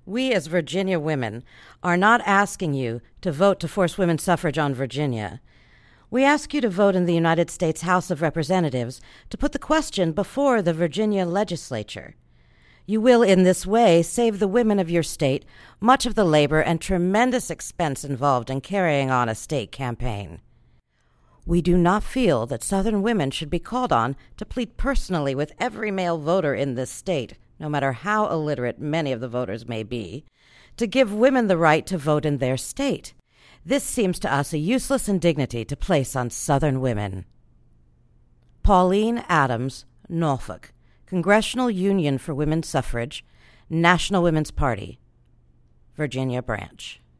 We as Virginia women are not asking you to vote to force women's suffrage on Virginia. We ask you to vote in the United States House of Representatives to put the question before the Virginia legislature. You will, in this way, save the women of your state much of the labor and tremendous expense involved in carrying on a state campaign. We do not feel that Southern women should be called on to plead personally with every male voter in this state, no matter how illiterate many of the voters may be, to give women the right to vote in their state. This seems to us a useless indignity to place on Southern women. Pauline Adams, Norfolk, Congressional Union for Women's Suffrage, National Women's Party, Virginia Branch.